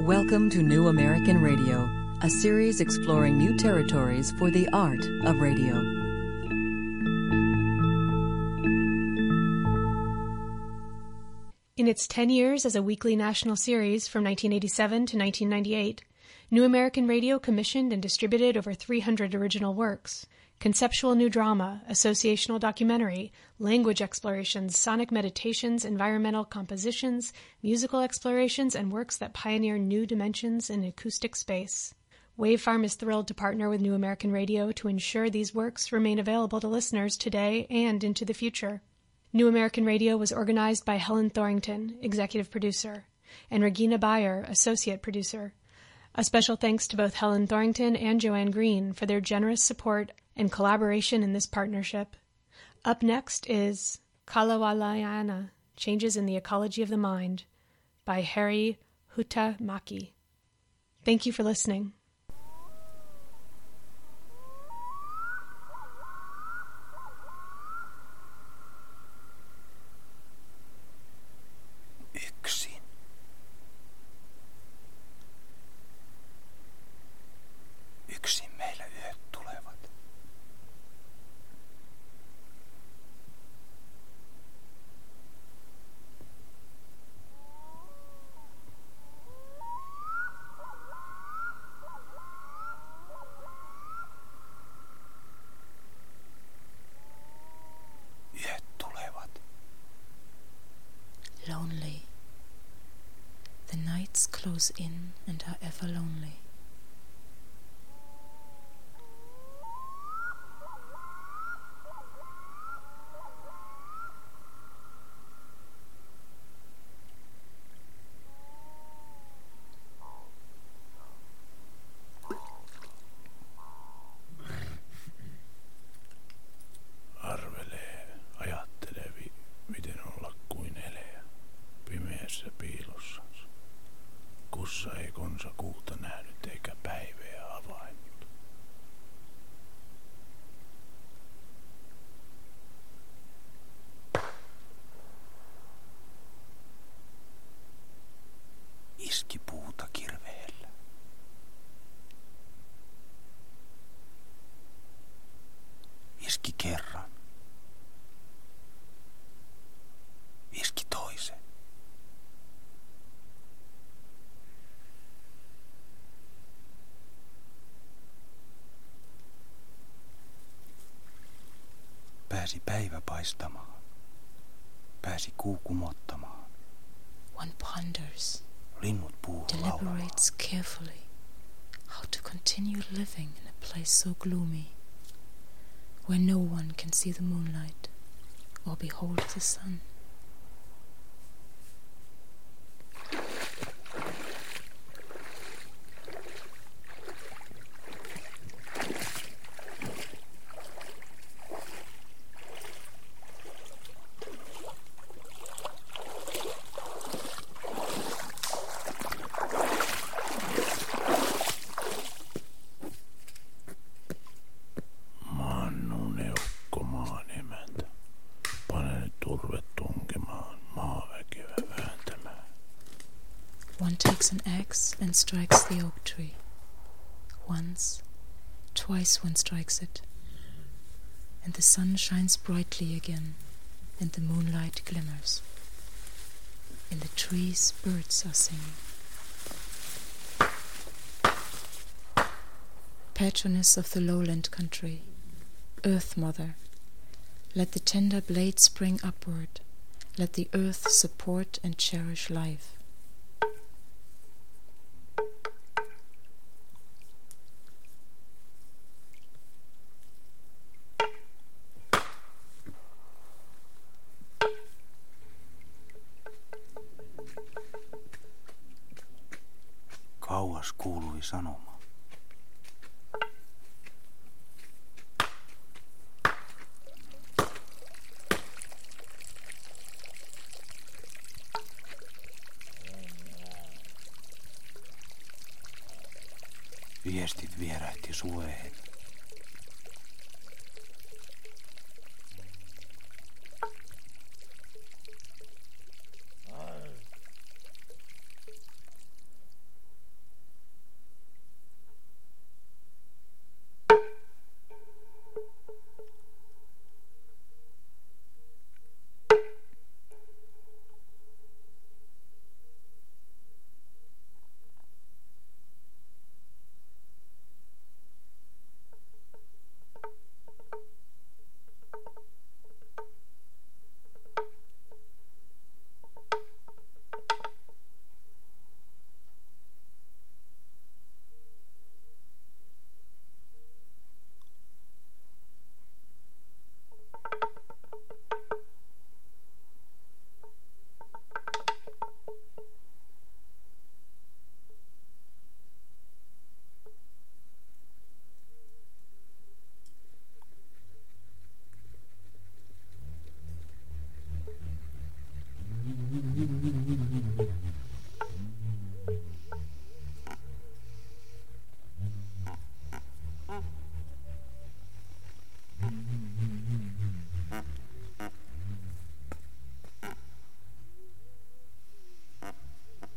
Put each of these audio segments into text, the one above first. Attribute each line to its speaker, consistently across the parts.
Speaker 1: Welcome to New American Radio, a series exploring new territories for the art of radio.
Speaker 2: In its 10 years as a weekly national series from 1987 to 1998, New American Radio commissioned and distributed over 300 original works. Conceptual new drama, associational documentary, language explorations, sonic meditations, environmental compositions, musical explorations, and works that pioneer new dimensions in acoustic space. Wave Farm is thrilled to partner with New American Radio to ensure these works remain available to listeners today and into the future. New American Radio was organized by Helen Thorington, executive producer, and Regina Bayer, associate producer. A special thanks to both Helen Thorington and Joanne Green for their generous support and collaboration in this partnership. Up next is Kalawalayana, Changes in the Ecology of the Mind, by Harry Huhtamäki. Thank you for listening.
Speaker 3: Yksin meillä yöt tulevat. Yöt tulevat.
Speaker 4: Lonely. The nights close in and are ever lonely.
Speaker 3: Kussa ei konsa kuuta nähnyt eikä päivää havainnut. Iski puuta kirveellä. Iski kerran. Iski toisen. Pääsi päivä paistamaan. Pääsi kuu kumottamaan.
Speaker 4: One ponders,
Speaker 3: Linnut puhuu laulamaan.
Speaker 4: deliberates carefully how to continue living in a place so gloomy, where no one can see the moonlight or behold the sun. One takes an axe and strikes the oak tree. Once, twice one strikes it, and the sun shines brightly again, and the moonlight glimmers. In the trees, birds are singing. Patroness of the lowland country, Earth Mother, let the tender blade spring upward, let the earth support and cherish life.
Speaker 3: Kauas kuului sanoma. Viestit vierähti suveen.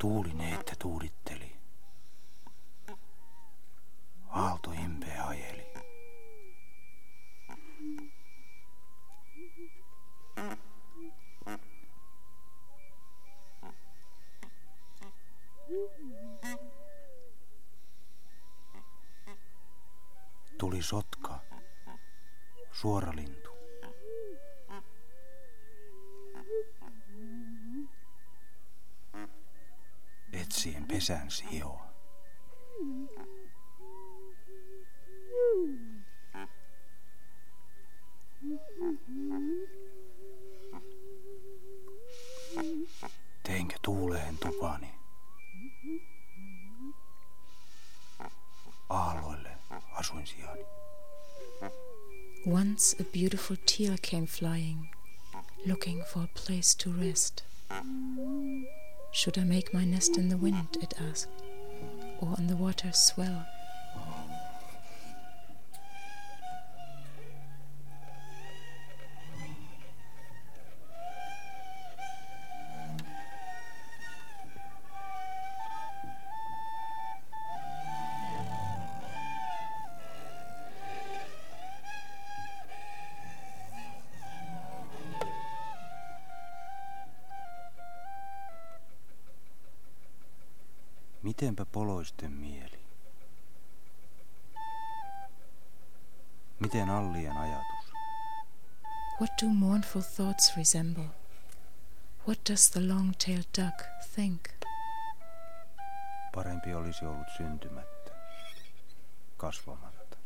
Speaker 3: Tuuli neette tuuditteli. Aalto impeä ajeli. Tuli sotka, suoralintu. Etsien pesän sijoa. Teinkö tuuleen tupani? Aalloille asuinsijani.
Speaker 4: Once a beautiful teal came flying, looking for a place to rest. Should I make my nest in the wind, it asked, or on the water's swell?
Speaker 3: Mitenpä poloisten mieli? Miten allien ajatus?
Speaker 4: What do mournful thoughts resemble? What does the long-tailed duck think?
Speaker 3: Parempi olisi ollut syntymättä, kasvamatta.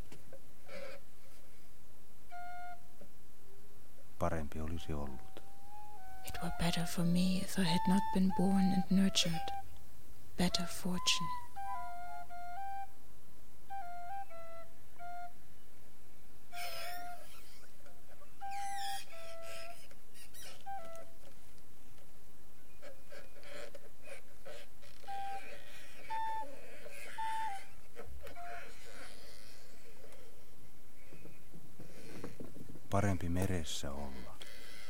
Speaker 3: Parempi olisi ollut.
Speaker 4: It were better for me if I had not been born and nurtured. Better fortune.
Speaker 3: Parempi meressä olla.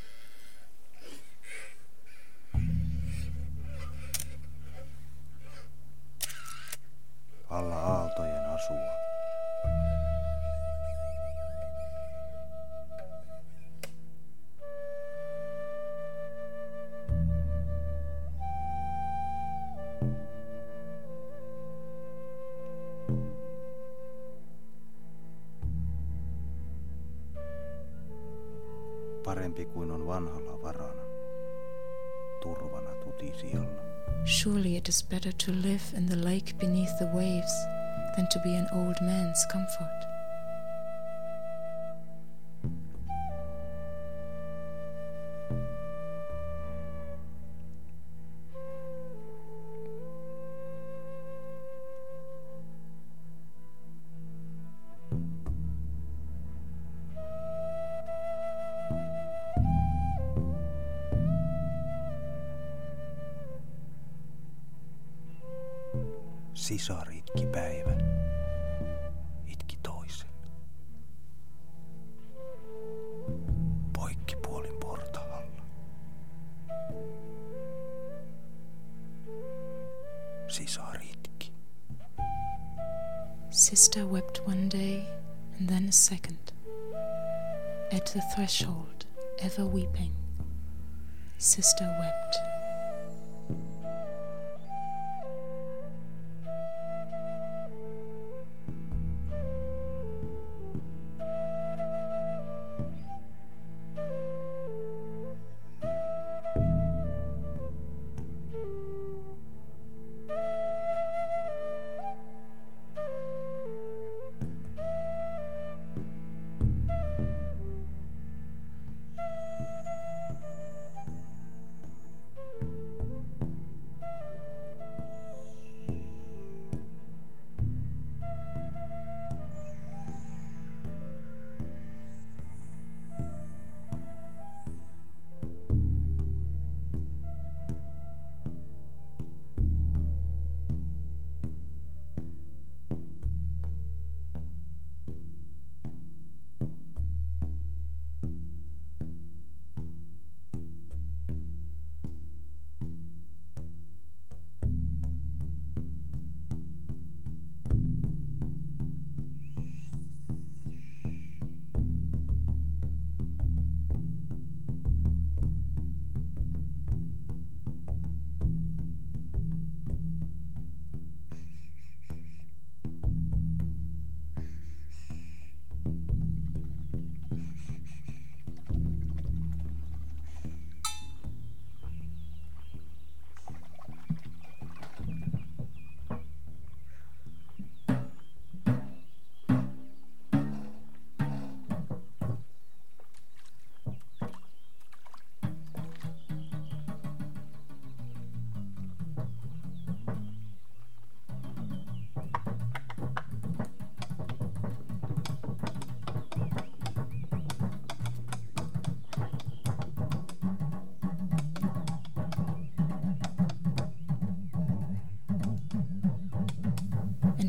Speaker 3: Alla aaltojen asua. Parempi kuin on vanhalla varana, turvana tutisijalla.
Speaker 4: Surely it is better to live in the lake beneath the waves than to be an old man's comfort.
Speaker 3: Sisar itki päivän, itki toisen. Poikkipuolin portaalla. Sisar itki.
Speaker 4: Sister wept one day and then a second. At the threshold, ever weeping, sister wept.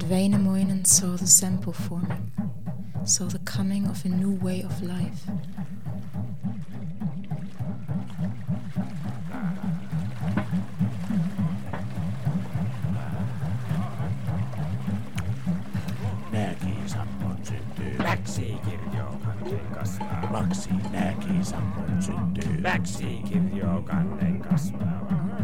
Speaker 4: Wainamoinen saw the Sampo forming, saw the coming of a new way of life.
Speaker 3: Nääkisammon syntyy.
Speaker 5: Väksi-kirjookannen kasvaa.
Speaker 3: Maksi nääkisammon syntyy.
Speaker 5: Väksi-kirjookannen kasvaa.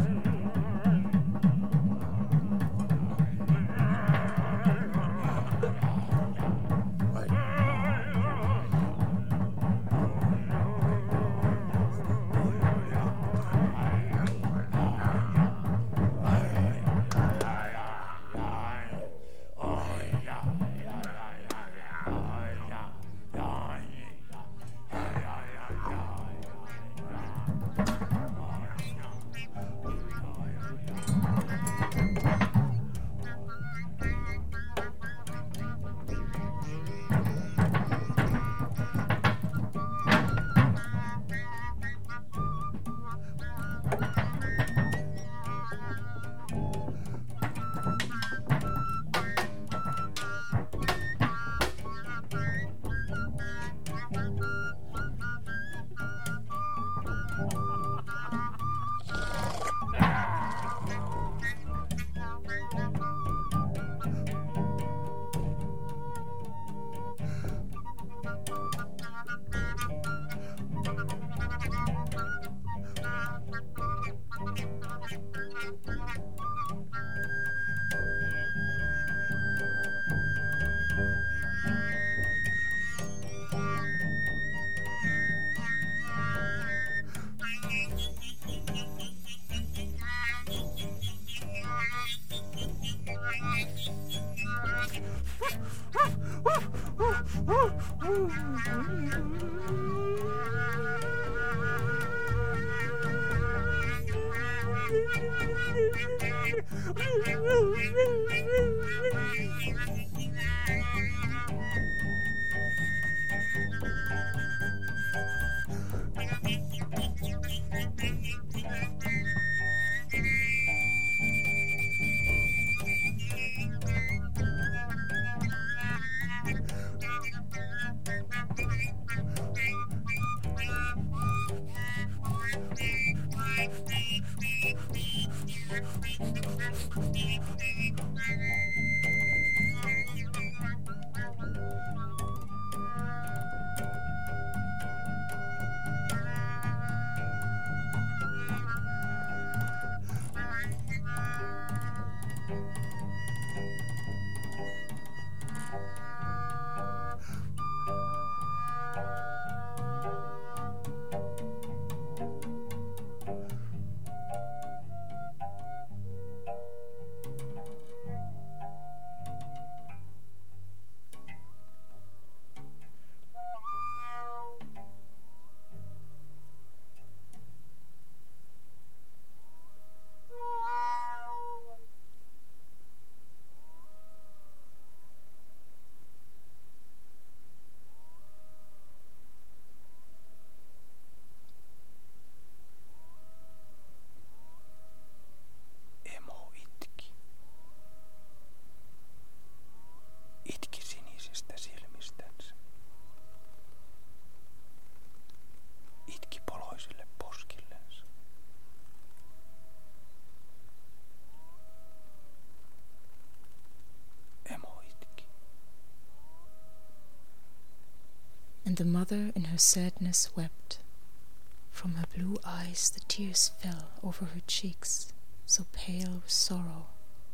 Speaker 4: And the mother in her sadness wept. From her blue eyes the tears fell over her cheeks, so pale with sorrow.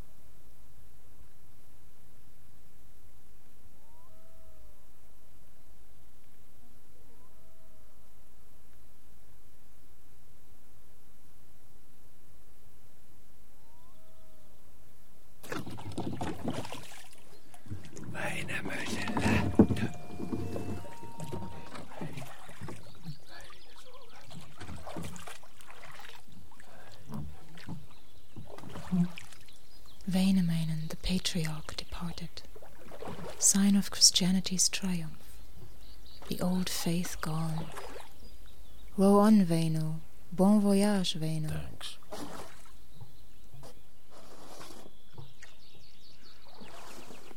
Speaker 3: Väinämöisen lähtö.
Speaker 4: Wainamoinen, the patriarch, departed, sign of Christianity's triumph, the old faith gone. Row on, Vaino, bon voyage, Vaino.
Speaker 3: Thanks.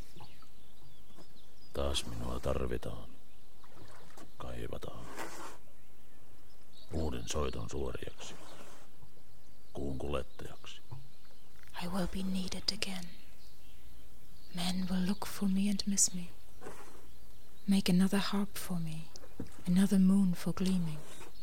Speaker 3: tarvitaan, kaivataan. Uuden soiton suoriaksi, kuun kuljettajaksi.
Speaker 4: I will be needed again. Men will look for me and miss me. Make another harp for me, another moon for gleaming.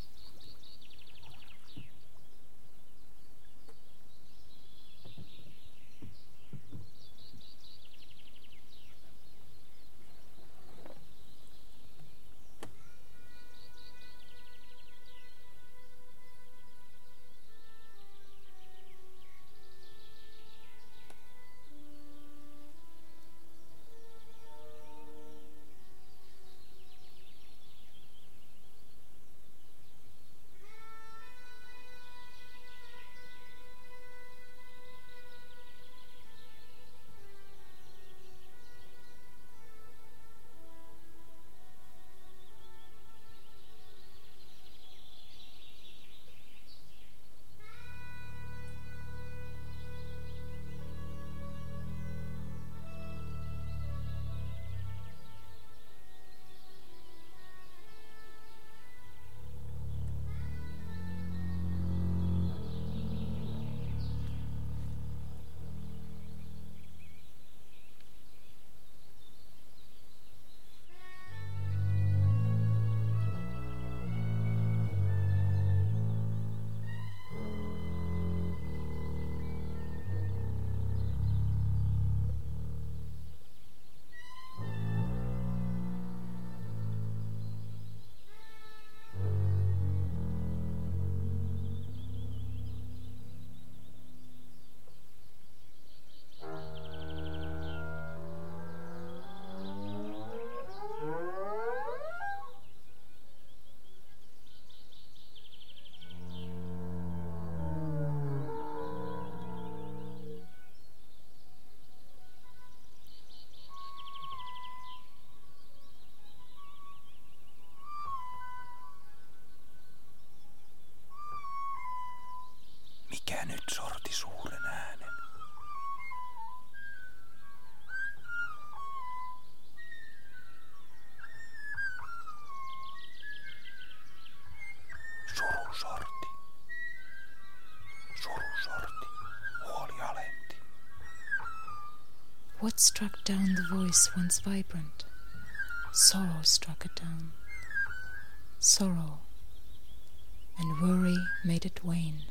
Speaker 3: Mikä nyt sorti suuren äänen? Suru sorti. Suru sorti. Huoli alenti.
Speaker 4: What struck down the voice once vibrant? Sorrow struck it down. Sorrow. And worry made it wane.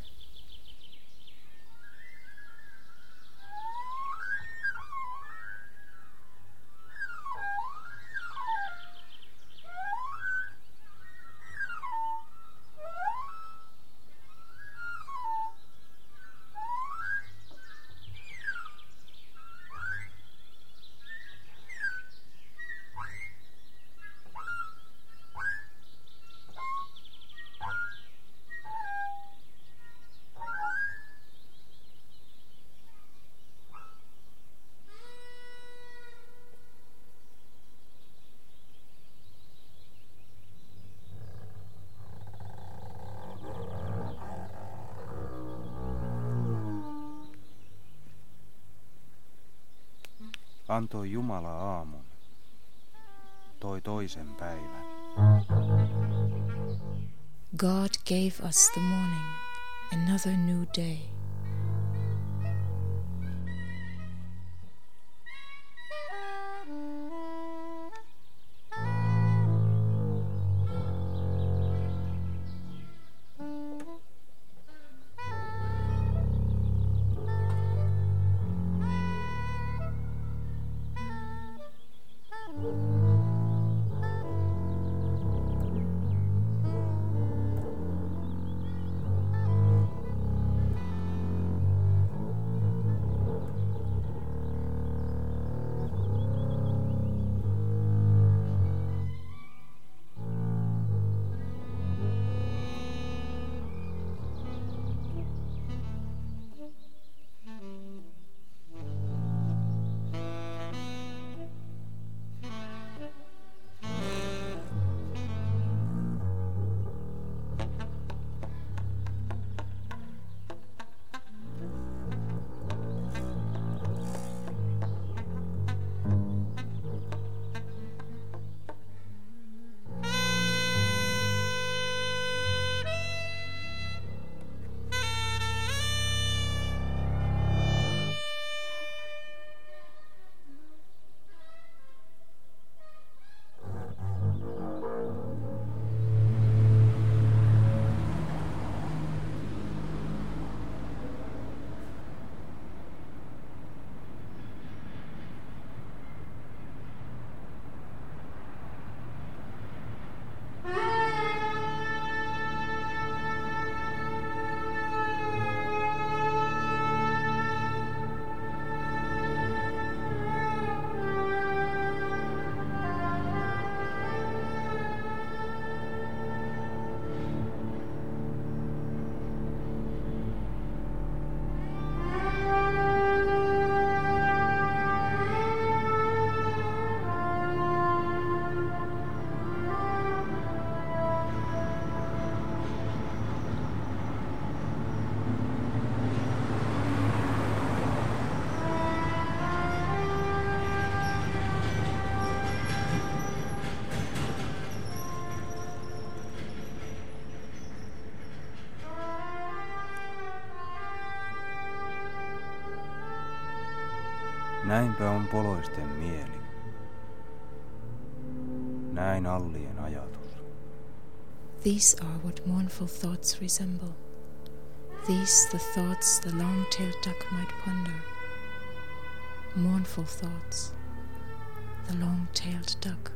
Speaker 6: Antoi Jumala aamun, toi toisen päivän.
Speaker 4: God gave us the morning, another new day.
Speaker 6: Näinpä on poloisten mieli. Näin allien ajatus.
Speaker 4: These are what mournful thoughts resemble. These the thoughts the long-tailed duck might ponder. Mournful thoughts, the long-tailed duck.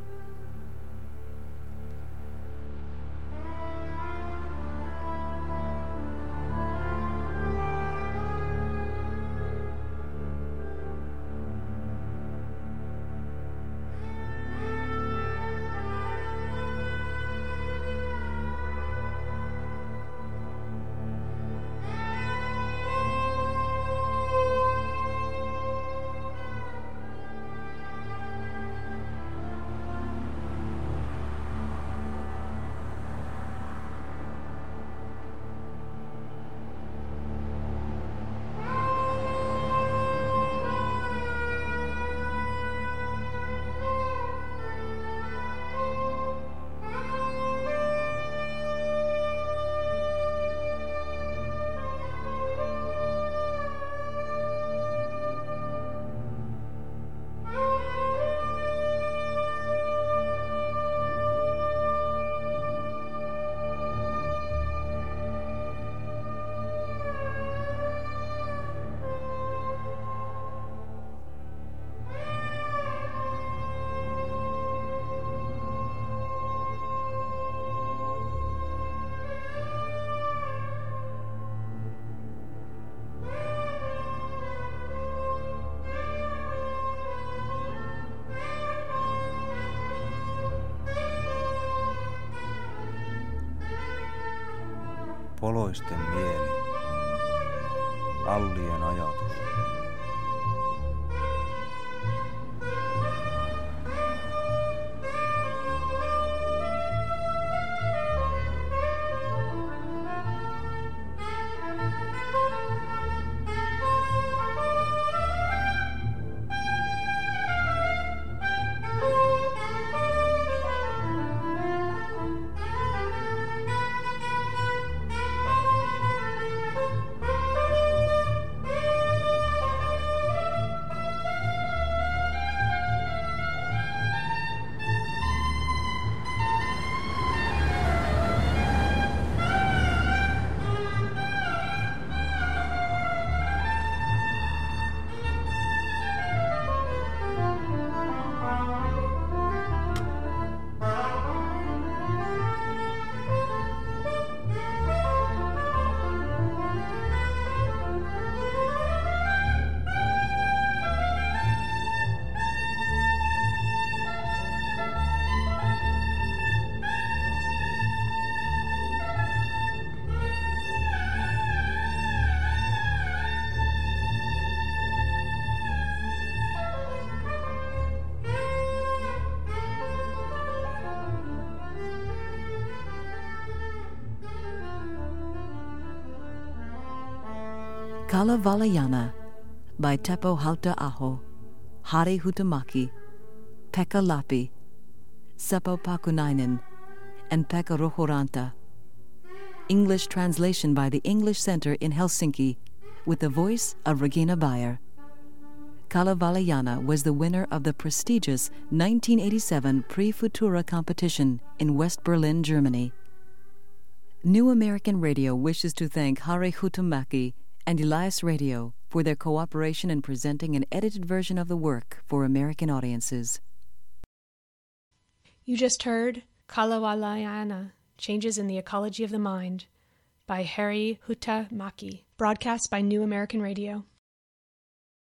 Speaker 6: Poloisten mieli. Allien ajatus.
Speaker 1: Kalevalayana by Teppo Hauta-aho, Harri Huhtamäki, Pekka Lappi, Seppo Pakunainen, and Pekka Rohoranta. English translation by the English Center in Helsinki, with the voice of Regina Bayer. Kalevalayana was the winner of the prestigious 1987 Prix Futura competition in West Berlin, Germany. New American Radio wishes to thank Harri Huhtamäki and Elias Radio for their cooperation in presenting an edited version of the work for American audiences.
Speaker 2: You just heard Kalevalayana, Changes in the Ecology of the Mind, by Harri Huhtamäki, broadcast by New American Radio.